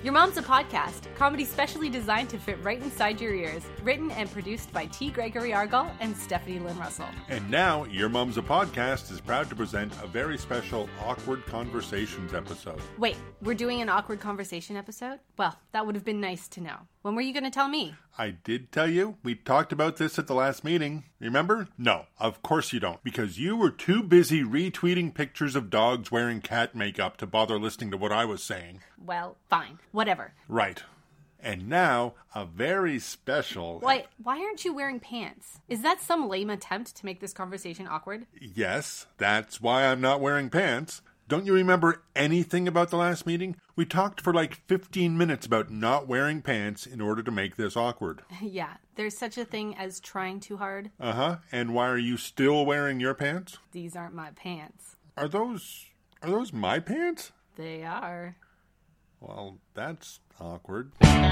Your Mom's a Podcast, comedy specially designed to fit right inside your ears. Written and produced by T. Gregory Argall and Stephanie Lynn Russell. And now, Your Mom's a Podcast is proud to present a very special Awkward Conversations episode. Wait, we're doing an Awkward Conversation episode? Well, that would have been nice to know. When were you going to tell me? I did tell you. We talked about this at the last meeting. Remember? No, of course you don't. Because you were too busy retweeting pictures of dogs wearing cat makeup to bother listening to what I was saying. Well, fine. Whatever. Right. And now, a very special... Why aren't you wearing pants? Is that some lame attempt to make this conversation awkward? Yes, that's why I'm not wearing pants. Don't you remember anything about the last meeting? We talked for like 15 minutes about not wearing pants in order to make this awkward. Yeah, there's such a thing as trying too hard. Uh-huh. And why are you still wearing your pants? These aren't my pants. Are those my pants? They are. Well, that's awkward.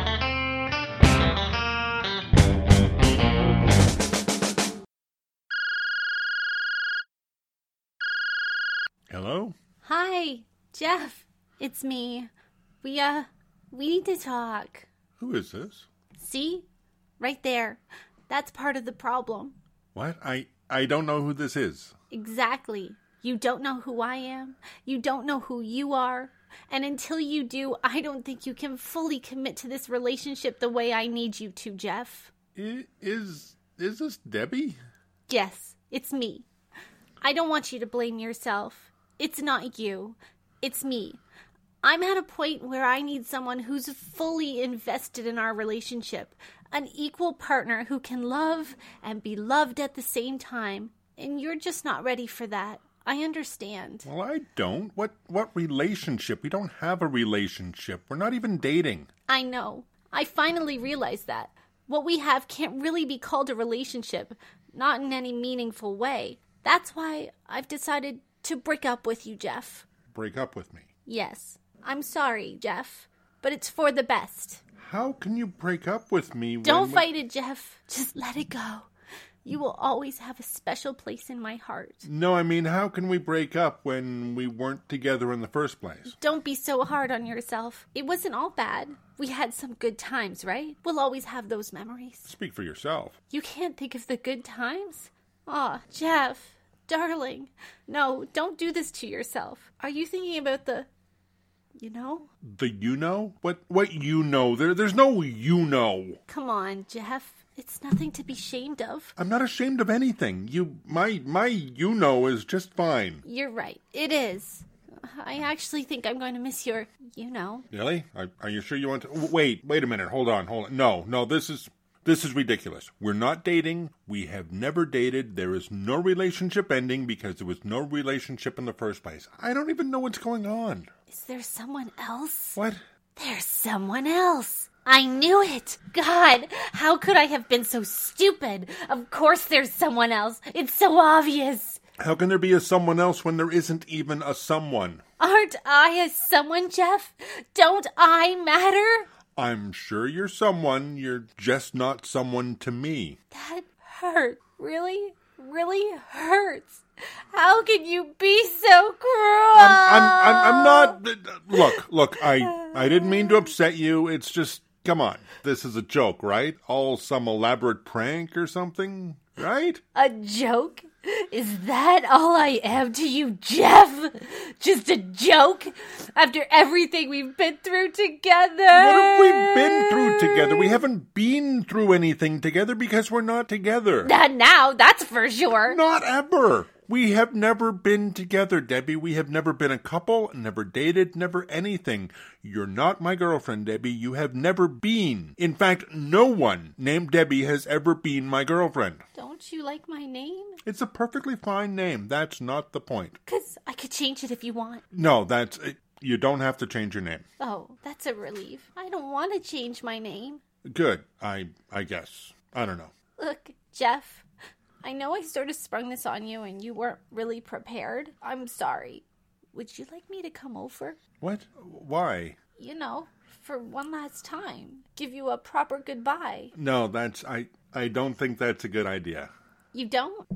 Hello? Hi, Jeff. It's me. We need to talk. Who is this? See? Right there. That's part of the problem. What? I don't know who this is. Exactly. You don't know who I am. You don't know who you are. And until you do, I don't think you can fully commit to this relationship the way I need you to, Jeff. Is this Debbie? Yes, it's me. I don't want you to blame yourself. It's not you. It's me. I'm at a point where I need someone who's fully invested in our relationship. An equal partner who can love and be loved at the same time. And you're just not ready for that. I understand. Well, I don't. What relationship? We don't have a relationship. We're not even dating. I know. I finally realized that. What we have can't really be called a relationship. Not in any meaningful way. That's why I've decided to break up with you, Jeff. Break up with me? Yes. I'm sorry, Jeff. But it's for the best. How can you break up with me when... Don't fight it, Jeff. Just let it go. You will always have a special place in my heart. No, I mean, how can we break up when we weren't together in the first place? Don't be so hard on yourself. It wasn't all bad. We had some good times, right? We'll always have those memories. Speak for yourself. You can't think of the good times? Aw, Jeff. Darling, no, don't do this to yourself. Are you thinking about the, you know? The you know? What you know? There's no you know. Come on, Jeff. It's nothing to be ashamed of. I'm not ashamed of anything. My you know is just fine. You're right. It is. I actually think I'm going to miss your, you know. Really? Are you sure you want to? Wait a minute. Hold on. No, this is ridiculous. We're not dating. We have never dated. There is no relationship ending because there was no relationship in the first place. I don't even know what's going on. Is there someone else? What? There's someone else. I knew it. God, how could I have been so stupid? Of course there's someone else. It's so obvious. How can there be a someone else when there isn't even a someone? Aren't I a someone, Jeff? Don't I matter? I'm sure you're someone, you're just not someone to me. That hurt. Really? Really hurts. How can you be so cruel? I'm not... Look, I didn't mean to upset you. It's just, come on. This is a joke, right? All some elaborate prank or something, right? A joke? Is that all I am to you, Jeff? Just a joke? After everything we've been through together? What have we been through together? We haven't been through anything together because we're not together. Not now, that's for sure. Not ever. We have never been together, Debbie. We have never been a couple, never dated, never anything. You're not my girlfriend, Debbie. You have never been. In fact, no one named Debbie has ever been my girlfriend. Don't you like my name? It's a perfectly fine name. That's not the point. 'Cause I could change it if you want. No, you don't have to change your name. Oh, that's a relief. I don't want to change my name. Good, I guess. I don't know. Look, Jeff, I know I sort of sprung this on you and you weren't really prepared. I'm sorry. Would you like me to come over? What? Why? You know, for one last time. Give you a proper goodbye. No, I don't think that's a good idea. You don't?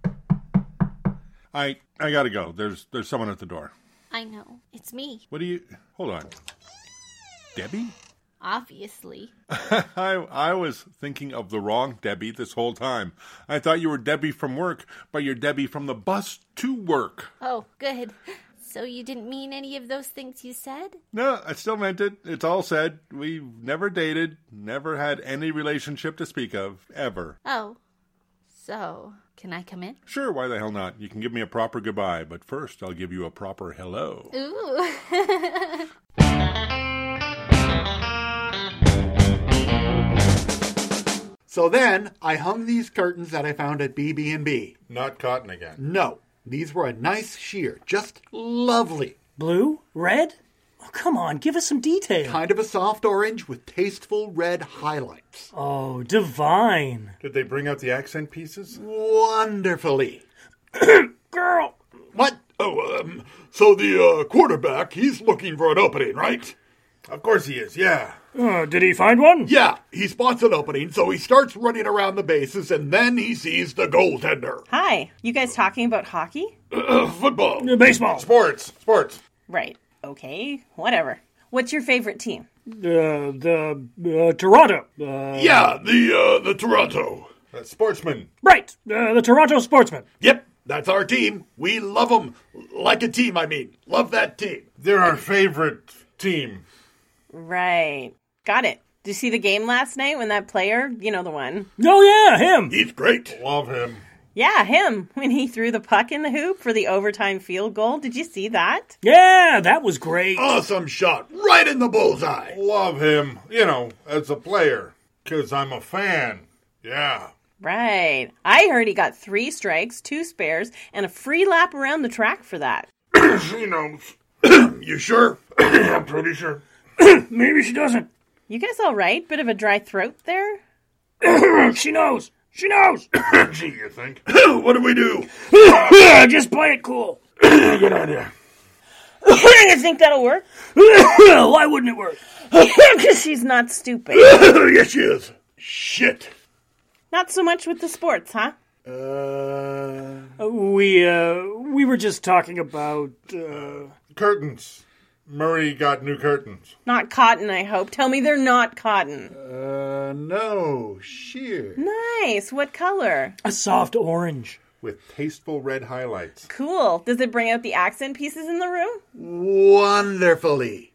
I gotta go. There's someone at the door. I know. It's me. Hold on. Debbie? Obviously. I was thinking of the wrong Debbie this whole time. I thought you were Debbie from work, but you're Debbie from the bus to work. Oh, good. So you didn't mean any of those things you said? No, I still meant it. It's all said. We've never dated, never had any relationship to speak of, ever. Oh. So, can I come in? Sure, why the hell not? You can give me a proper goodbye, but first I'll give you a proper hello. Ooh. So then, I hung these curtains that I found at BB&B. Not cotton again. No, these were a nice sheer, just lovely. Blue? Red? Oh, come on, give us some detail. Kind of a soft orange with tasteful red highlights. Oh, divine. Did they bring out the accent pieces? Wonderfully. Girl! What? Oh, so the quarterback, he's looking for an opening, right? Of course he is, yeah. Did he find one? Yeah, he spots an opening, so he starts running around the bases, and then he sees the goaltender. Hi, you guys talking about hockey? Football. Baseball. Sports. Right, okay, whatever. What's your favorite team? Toronto. Yeah, the Toronto. Sportsman. Right, the Toronto Sportsmen. Yep, that's our team. We love them. Like a team, I mean. Love that team. They're our favorite team. Right, got it. Did you see the game last night when that player, you know the one? Oh, yeah, him. He's great. Love him. Yeah, him, when he threw the puck in the hoop for the overtime field goal. Did you see that? Yeah, that was great. Awesome shot. Right in the bullseye. Love him, as a player. 'Cause I'm a fan. Yeah. Right. I heard he got 3 strikes, 2 spares, and a free lap around the track for that. She knows. You sure? I'm pretty sure. Maybe she doesn't. You guys all right? Bit of a dry throat there? She knows. She knows. Gee, you think? What do we do? Just play it cool. Good idea. You think that'll work? Why wouldn't it work? Because she's not stupid. Yes, she is. Shit. Not so much with the sports, huh? We were just talking about, Curtains. Murray got new curtains. Not cotton, I hope. Tell me they're not cotton. No, sheer. Nice. What color? a soft orange. With tasteful red highlights. Cool. Does it bring out the accent pieces in the room? Wonderfully.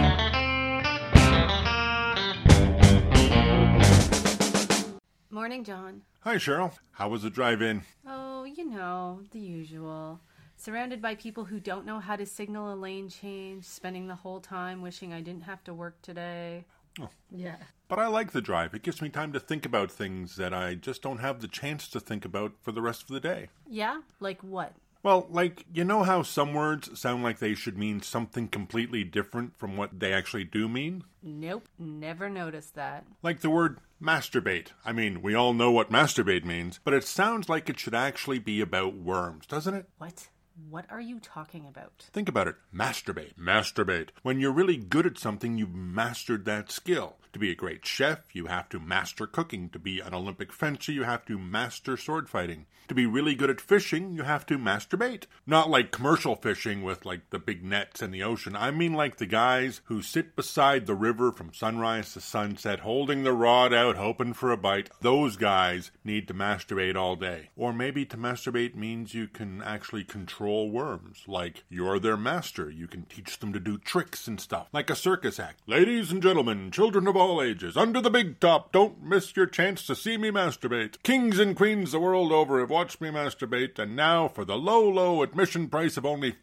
Morning, John. Hi, Cheryl. How was the drive-in? Oh, the usual. Surrounded by people who don't know how to signal a lane change, spending the whole time wishing I didn't have to work today. Oh. Yeah. But I like the drive. It gives me time to think about things that I just don't have the chance to think about for the rest of the day. Yeah? Like what? Well, how some words sound like they should mean something completely different from what they actually do mean? Nope. Never noticed that. Like the word masturbate. I mean, we all know what masturbate means, but it sounds like it should actually be about worms, doesn't it? What? What are you talking about? Think about it. Masturbate. Masturbate. When you're really good at something, you've mastered that skill. To be a great chef, you have to master cooking. To be an Olympic fencer, you have to master sword fighting. To be really good at fishing, you have to masturbate. Not like commercial fishing with the big nets in the ocean. I mean like the guys who sit beside the river from sunrise to sunset, holding the rod out, hoping for a bite. Those guys need to masturbate all day. Or maybe to masturbate means you can actually control worms. Like you're their master. You can teach them to do tricks and stuff. Like a circus act. Ladies and gentlemen, children of all ages, under the big top, don't miss your chance to see me masturbate. Kings and queens the world over have watched me masturbate, and now for the low admission price of only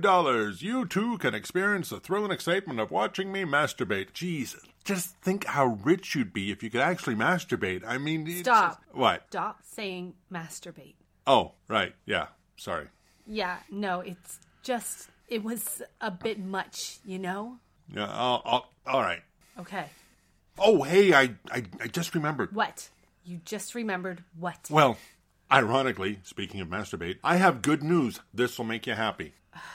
$5, you too can experience the thrill and excitement of watching me masturbate. Jeez, just think how rich you'd be if you could actually masturbate. I mean, Stop. What? Stop saying masturbate. Oh, right. Yeah. Sorry. Yeah, no, it's just, it was a bit much, Yeah, all right. Okay. Oh, hey, I just remembered. What? You just remembered what? Well, ironically, speaking of masturbate, I have good news. This will make you happy.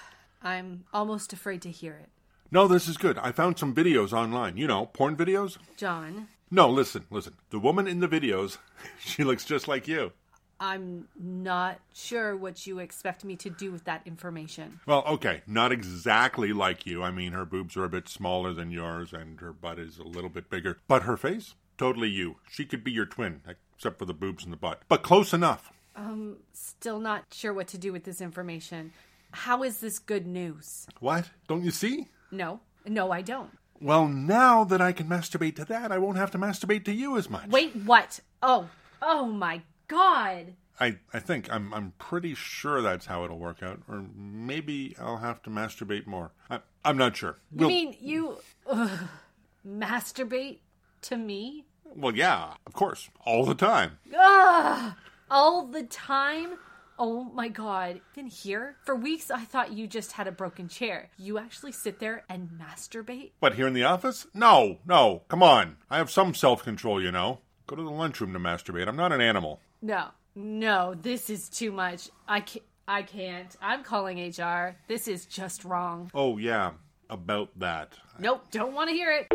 I'm almost afraid to hear it. No, this is good. I found some videos online. Porn videos. John. No, listen. The woman in the videos, she looks just like you. I'm not sure what you expect me to do with that information. Well, okay, not exactly like you. I mean, her boobs are a bit smaller than yours, and her butt is a little bit bigger. But her face? Totally you. She could be your twin, except for the boobs and the butt. But close enough. Still not sure what to do with this information. How is this good news? What? Don't you see? No, I don't. Well, now that I can masturbate to that, I won't have to masturbate to you as much. Wait, what? Oh my God. I think, I'm pretty sure that's how it'll work out. Or maybe I'll have to masturbate more. I'm not sure. You mean you masturbate to me? Well, yeah, of course. All the time. All the time? Oh my God. In here? For weeks, I thought you just had a broken chair. You actually sit there and masturbate? What, here in the office? No, come on. I have some self-control, you know. Go to the lunchroom to masturbate. I'm not an animal. No, this is too much. I can't. I'm calling HR. This is just wrong. Oh, yeah, about that. Nope, don't want to hear it.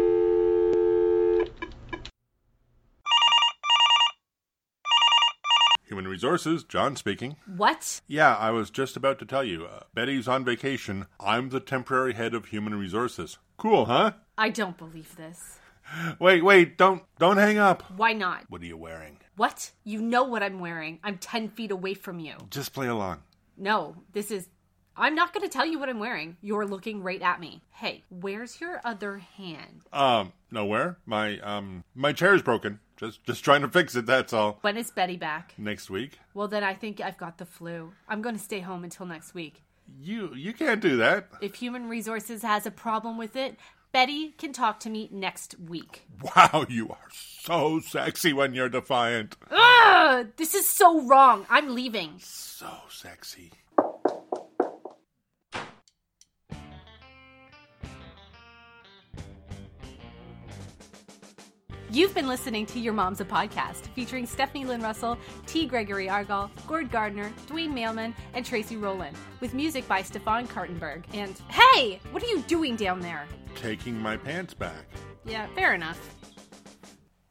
Human Resources, John speaking. What? Yeah, I was just about to tell you. Betty's on vacation. I'm the temporary head of Human Resources. Cool, huh? I don't believe this. Wait, don't hang up. Why not? What are you wearing? What? You know what I'm wearing. I'm 10 feet away from you. Just play along. No, I'm not going to tell you what I'm wearing. You're looking right at me. Hey, where's your other hand? Nowhere. My chair's broken. Just trying to fix it, that's all. When is Betty back? Next week. Well, then I think I've got the flu. I'm going to stay home until next week. You can't do that. If Human Resources has a problem with it, Betty can talk to me next week. Wow, you are so sexy when you're defiant. Ugh! This is so wrong. I'm leaving. So sexy. You've been listening to Your Mom's a Podcast, featuring Stephanie Lynn Russell, T. Gregory Argall, Gord Gardner, Dwayne Mailman, and Tracy Rowland, with music by Stefan Kartenberg. And, hey! What are you doing down there? Taking my pants back. Yeah, fair enough.